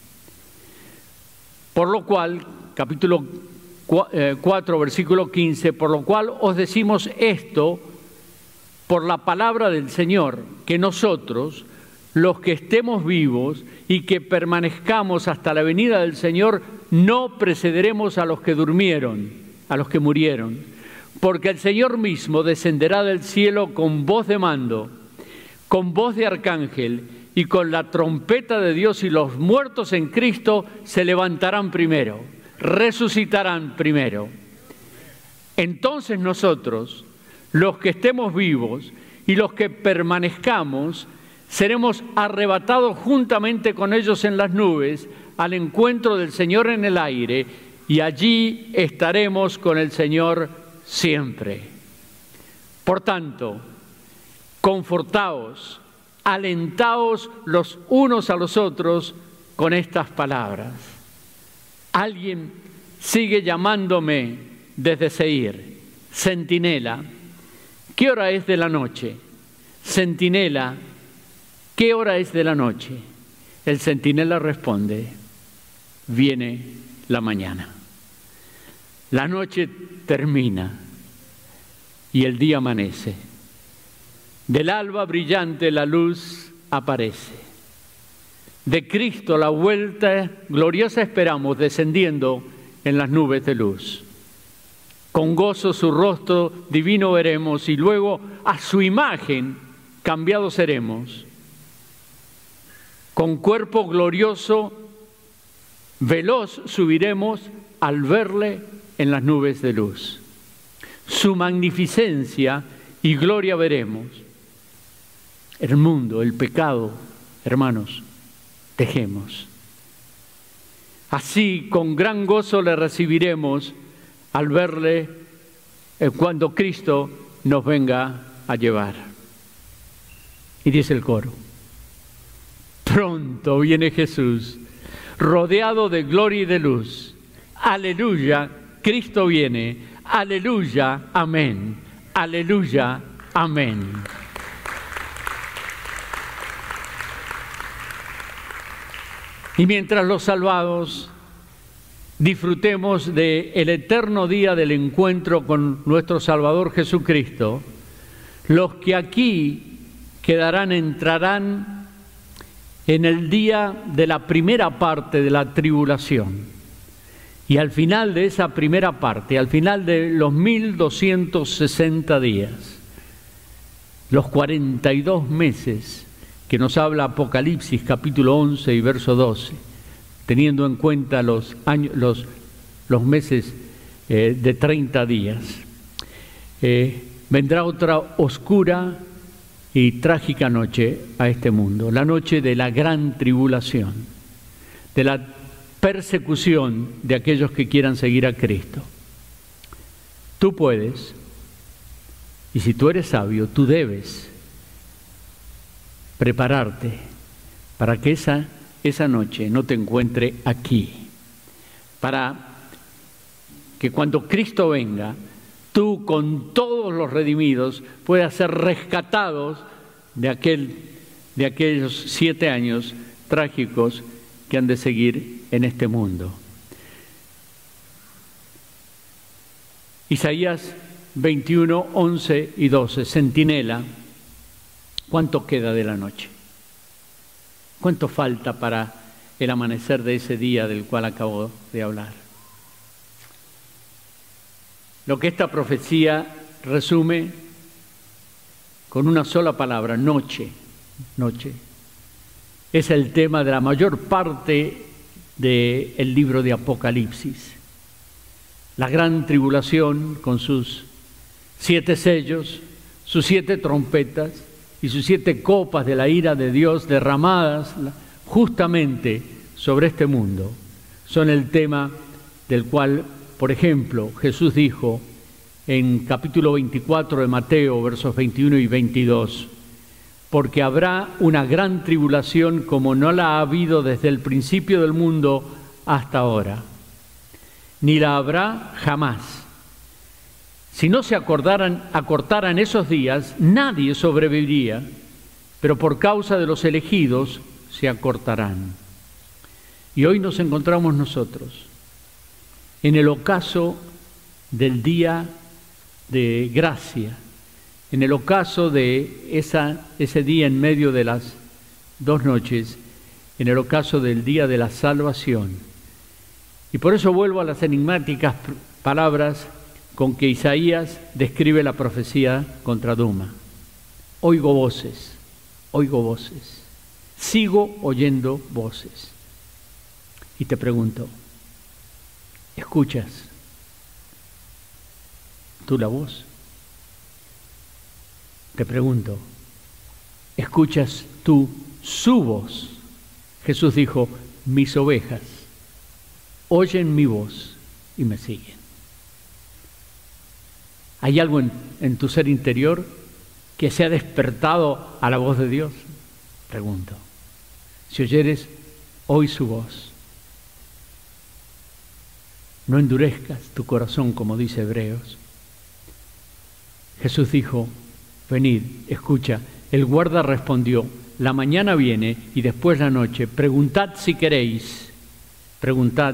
Por lo cual, capítulo 4, versículo 15, por lo cual os decimos esto por la palabra del Señor, que nosotros, los que estemos vivos y que permanezcamos hasta la venida del Señor, no precederemos a los que durmieron, a los que murieron, porque el Señor mismo descenderá del cielo con voz de mando, con voz de arcángel y con la trompeta de Dios, y los muertos en Cristo se levantarán primero, resucitarán primero. Entonces nosotros, los que estemos vivos y los que permanezcamos, seremos arrebatados juntamente con ellos en las nubes al encuentro del Señor en el aire, y allí estaremos con el Señor siempre. Por tanto, confortaos, alentaos los unos a los otros con estas palabras. Alguien sigue llamándome desde Seir: centinela, ¿qué hora es de la noche? Centinela, ¿qué hora es de la noche? El centinela responde: viene la mañana. La noche termina y el día amanece. Del alba brillante la luz aparece. De Cristo la vuelta gloriosa esperamos, descendiendo en las nubes de luz. Con gozo su rostro divino veremos y luego a su imagen cambiados seremos. Con cuerpo glorioso, veloz subiremos al verle en las nubes de luz. Su magnificencia y gloria veremos. El mundo, el pecado, hermanos, dejemos. Así, con gran gozo le recibiremos al verle cuando Cristo nos venga a llevar. Y dice el coro: pronto viene Jesús, rodeado de gloria y de luz. Aleluya, Cristo viene. Aleluya, amén. Aleluya, amén. Y mientras los salvados disfrutemos del eterno día del encuentro con nuestro Salvador Jesucristo, los que aquí quedarán entrarán en el día de la primera parte de la tribulación. Y al final de esa primera parte, al final de los 1260 días, los 42 meses que nos habla Apocalipsis capítulo 11 y verso 12, teniendo en cuenta los meses de 30 días, vendrá otra oscura y trágica noche a este mundo, la noche de la gran tribulación, de la persecución de aquellos que quieran seguir a Cristo. Tú puedes, y si tú eres sabio, tú debes prepararte para que esa noche no te encuentre aquí, para que cuando Cristo venga, tú con todos los redimidos puedas ser rescatados de aquellos 7 años trágicos que han de seguir en este mundo. Isaías 21, 11 y 12, centinela, ¿cuánto queda de la noche? ¿Cuánto falta para el amanecer de ese día del cual acabo de hablar? Lo que esta profecía resume con una sola palabra: noche. Noche. Es el tema de la mayor parte del libro de Apocalipsis. La gran tribulación con sus 7 sellos, sus 7 trompetas y sus 7 copas de la ira de Dios derramadas justamente sobre este mundo, son el tema del cual, por ejemplo, Jesús dijo en capítulo 24 de Mateo, versos 21 y 22, porque habrá una gran tribulación como no la ha habido desde el principio del mundo hasta ahora, ni la habrá jamás. Si no se acortaran esos días, nadie sobreviviría, pero por causa de los elegidos se acortarán. Y hoy nos encontramos nosotros en el ocaso del día de gracia, en el ocaso de ese día en medio de las 2 noches, en el ocaso del día de la salvación. Y por eso vuelvo a las enigmáticas palabras con que Isaías describe la profecía contra Duma. Oigo voces, sigo oyendo voces. Y te pregunto, ¿escuchas tú la voz? Te pregunto, ¿escuchas tú su voz? Jesús dijo, mis ovejas oyen mi voz y me siguen. ¿Hay algo en tu ser interior que se ha despertado a la voz de Dios? Pregunto. Si oyeres hoy su voz, no endurezcas tu corazón, como dice Hebreos. Jesús dijo, venid, escucha. El guarda respondió, la mañana viene y después la noche. Preguntad si queréis. Preguntad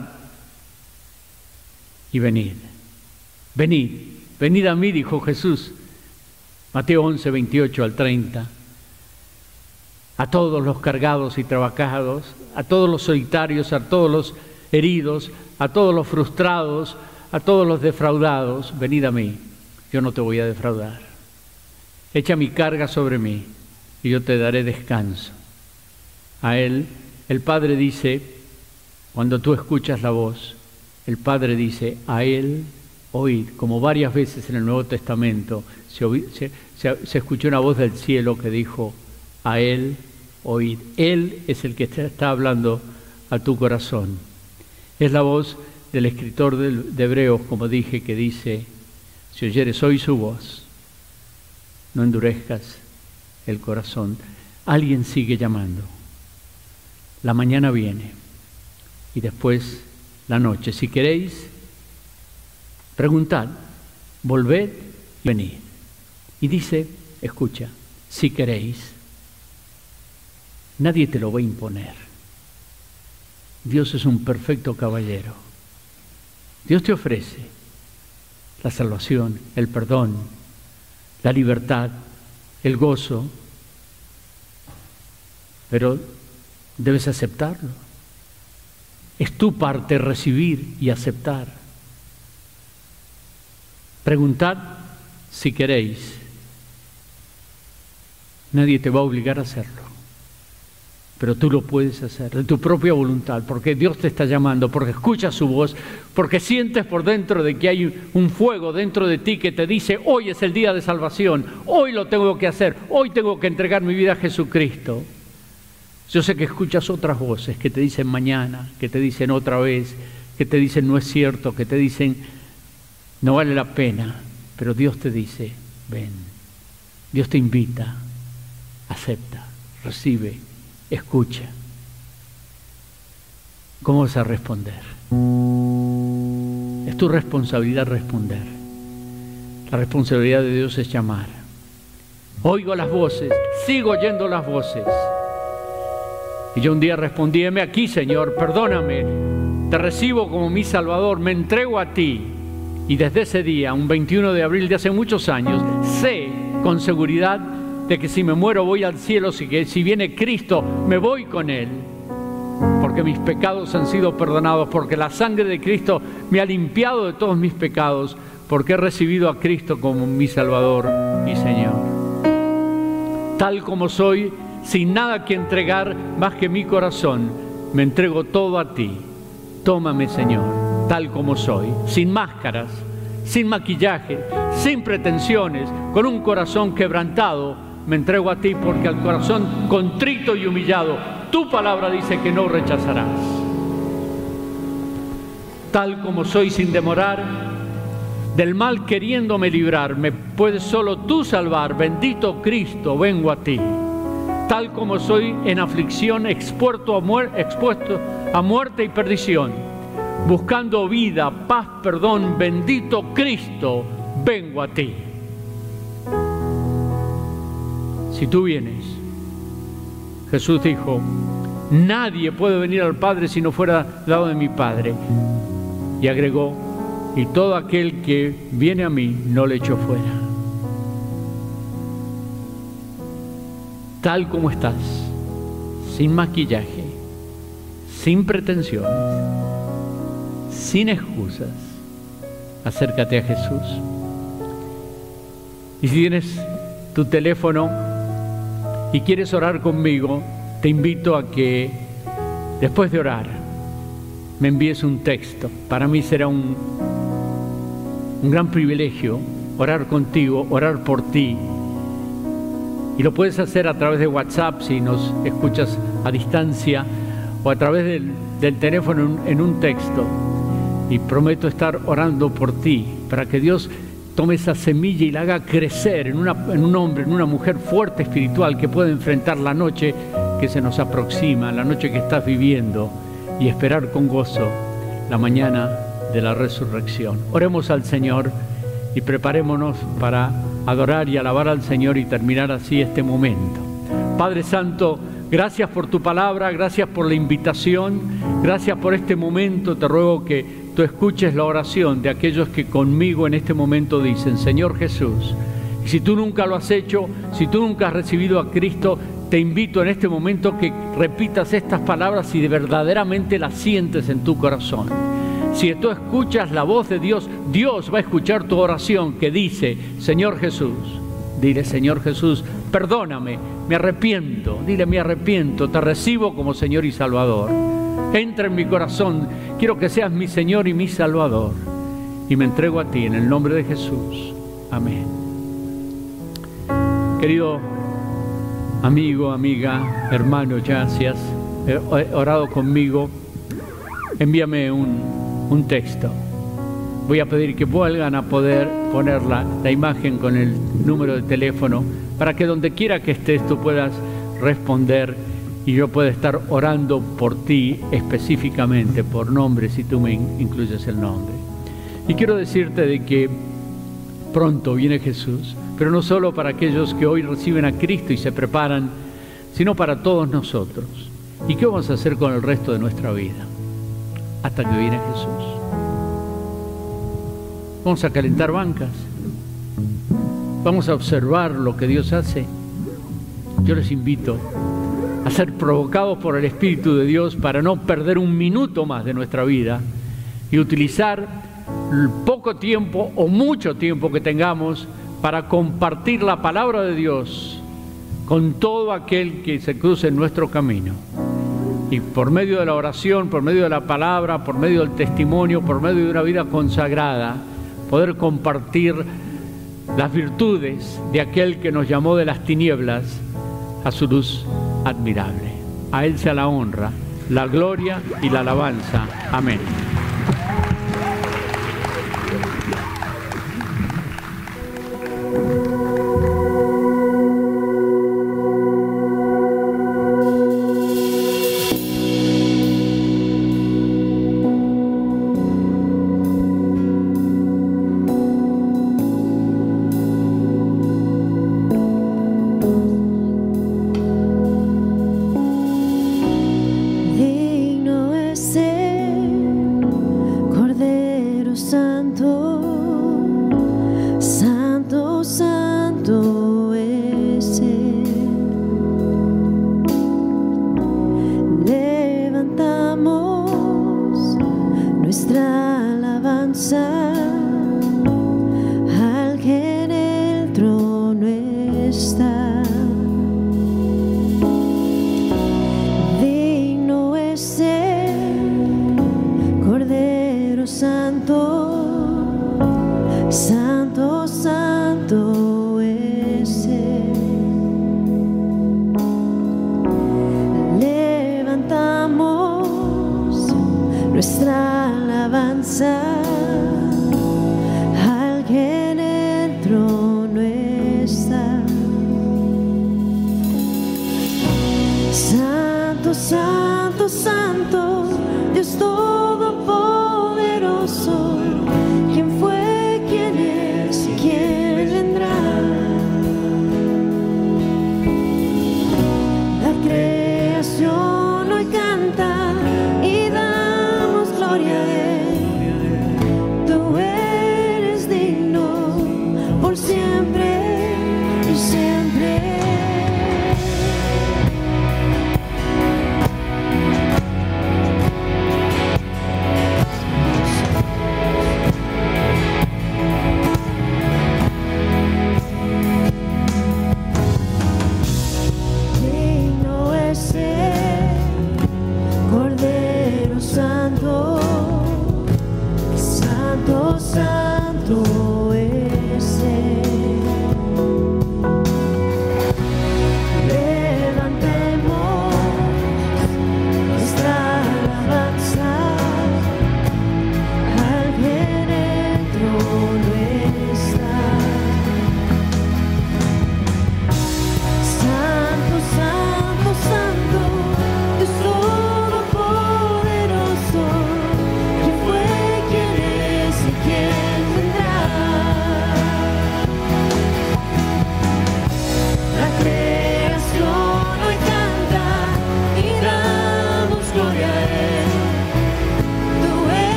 y venid. Venid, venid a mí, dijo Jesús. Mateo 11, 28 al 30. A todos los cargados y trabajados, a todos los solitarios, a todos los heridos, a todos los frustrados, a todos los defraudados, venid a mí, yo no te voy a defraudar. Echa mi carga sobre mí y yo te daré descanso. A Él, el Padre dice, cuando tú escuchas la voz, el Padre dice, a Él oíd, como varias veces en el Nuevo Testamento se escuchó una voz del cielo que dijo, a Él oíd. Él es el que está hablando a tu corazón. Es la voz del escritor de Hebreos, como dije, que dice, si oyeres hoy su voz, no endurezcas el corazón. Alguien sigue llamando. La mañana viene y después la noche. Si queréis, preguntad, volved y venid. Y dice, escucha, si queréis, nadie te lo va a imponer. Dios es un perfecto caballero. Dios te ofrece la salvación, el perdón, la libertad, el gozo, pero debes aceptarlo. Es tu parte recibir y aceptar. Preguntad si queréis. Nadie te va a obligar a hacerlo, pero tú lo puedes hacer de tu propia voluntad, porque Dios te está llamando, porque escuchas su voz, porque sientes por dentro de que hay un fuego dentro de ti que te dice, hoy es el día de salvación, hoy lo tengo que hacer, hoy tengo que entregar mi vida a Jesucristo. Yo sé que escuchas otras voces que te dicen mañana, que te dicen otra vez, que te dicen no es cierto, que te dicen no vale la pena, pero Dios te dice, ven. Dios te invita, acepta, recibe, escucha. ¿Cómo vas a responder? Es tu responsabilidad responder. La responsabilidad de Dios es llamar. Oigo las voces, sigo oyendo las voces. Y yo un día respondí, heme aquí, Señor, perdóname, te recibo como mi Salvador, me entrego a ti. Y desde ese día, un 21 de abril de hace muchos años, sé con seguridad de que si me muero voy al cielo, si viene Cristo, me voy con Él. Porque mis pecados han sido perdonados, porque la sangre de Cristo me ha limpiado de todos mis pecados, porque he recibido a Cristo como mi Salvador y Señor. Tal como soy, sin nada que entregar más que mi corazón, me entrego todo a ti. Tómame, Señor, tal como soy, sin máscaras, sin maquillaje, sin pretensiones, con un corazón quebrantado, me entrego a ti, porque al corazón contrito y humillado, tu palabra dice que no rechazarás. Tal como soy, sin demorar, del mal queriéndome librar, me puedes solo tú salvar. Bendito Cristo, vengo a ti. Tal como soy, en aflicción, expuesto a muerte y perdición, buscando vida, paz, perdón, bendito Cristo, vengo a ti. Si tú vienes, Jesús dijo, nadie puede venir al Padre si no fuera dado de mi Padre. Y agregó, y todo aquel que viene a mí no le echo fuera. Tal como estás, sin maquillaje, sin pretensiones, sin excusas, acércate a Jesús. Y si tienes tu teléfono y quieres orar conmigo, te invito a que después de orar me envíes un texto. Para mí será un gran privilegio orar contigo, orar por ti. Y lo puedes hacer a través de WhatsApp si nos escuchas a distancia, o a través del teléfono en un texto. Y prometo estar orando por ti, para que Dios tome esa semilla y la haga crecer en un hombre, en una mujer fuerte espiritual, que pueda enfrentar la noche que se nos aproxima, la noche que estás viviendo, y esperar con gozo la mañana de la resurrección. Oremos al Señor y preparémonos para adorar y alabar al Señor y terminar así este momento. Padre Santo, gracias por tu palabra, gracias por la invitación, gracias por este momento. Te ruego que tú escuches la oración de aquellos que conmigo en este momento dicen, Señor Jesús, y si tú nunca lo has hecho, si tú nunca has recibido a Cristo, te invito en este momento que repitas estas palabras y de verdaderamente las sientes en tu corazón. Si tú escuchas la voz de Dios, Dios va a escuchar tu oración que dice: Señor Jesús. Dile: Señor Jesús, perdóname, me arrepiento. Dile: me arrepiento, te recibo como Señor y Salvador. Entra en mi corazón, quiero que seas mi Señor y mi Salvador. Y me entrego a ti en el nombre de Jesús. Amén. Querido amigo, amiga, hermano, ya si has orado conmigo, envíame un texto. Voy a pedir que vuelvan a poder poner la imagen con el número de teléfono para que donde quiera que estés tú puedas responder y yo pueda estar orando por ti específicamente, por nombre, si tú me incluyes el nombre. Y quiero decirte de que pronto viene Jesús, pero no solo para aquellos que hoy reciben a Cristo y se preparan, sino para todos nosotros. ¿Y qué vamos a hacer con el resto de nuestra vida hasta que viene Jesús? Vamos a calentar bancas, vamos a observar lo que Dios hace. Yo les invito a ser provocados por el Espíritu de Dios para no perder un minuto más de nuestra vida y utilizar el poco tiempo o mucho tiempo que tengamos para compartir la palabra de Dios con todo aquel que se cruce en nuestro camino. Y por medio de la oración, por medio de la palabra, por medio del testimonio, por medio de una vida consagrada, poder compartir las virtudes de aquel que nos llamó de las tinieblas a su luz admirable. A Él sea la honra, la gloria y la alabanza. Amén.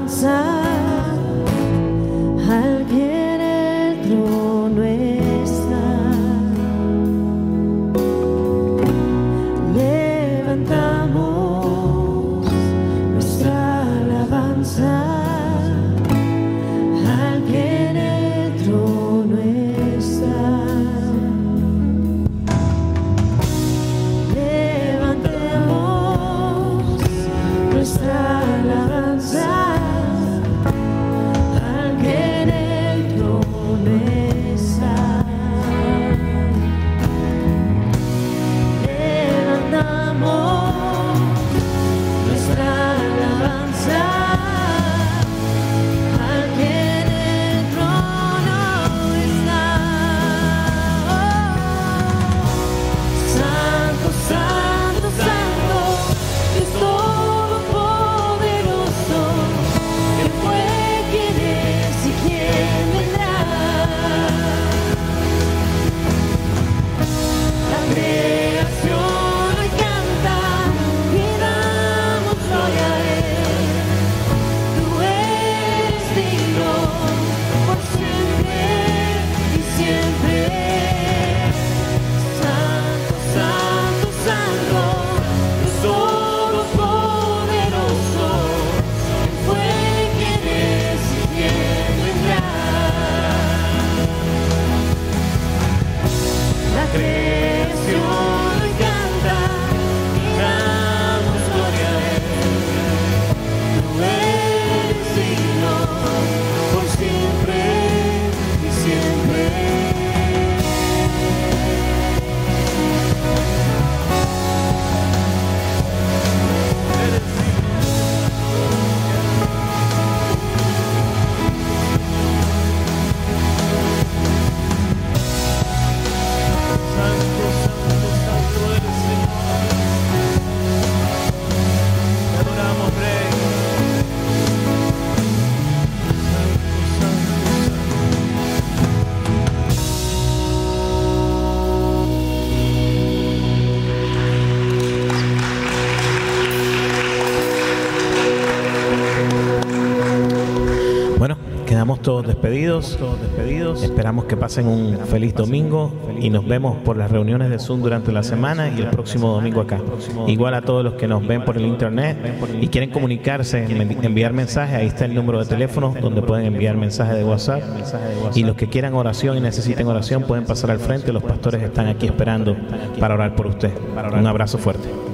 alabanza al que en el trono está. Levantamos nuestra alabanza al que en el trono está. Levantemos nuestra alabanza al que en el trono está. Levantamos nuestra alabanza al que en el trono está. Santo, santo, santo, Dios todopoderoso, ¿quién fue, quién es y quién vendrá? La creación hoy canta y damos gloria a Él. Tú eres digno por siempre y siempre. Santo, santo, santo, Dios todopoderoso, ¿quién fue, quién es y quién vendrá? La creación hoy canta y damos gloria a Él. Tú eres digno por siempre y siempre. Santo, santo, santo eres, Señor. Te adoramos, Rey. Santo, santo. Bueno, quedamos todos despedidos. Esperamos que pasen un feliz domingo y nos vemos por las reuniones de Zoom durante la semana y el próximo domingo acá. Igual a todos los que nos ven por el internet y quieren comunicarse, enviar mensajes, ahí está el número de teléfono donde pueden enviar mensajes de WhatsApp. Y los que quieran oración y necesiten oración pueden pasar al frente, los pastores están aquí esperando para orar por usted. Un abrazo fuerte.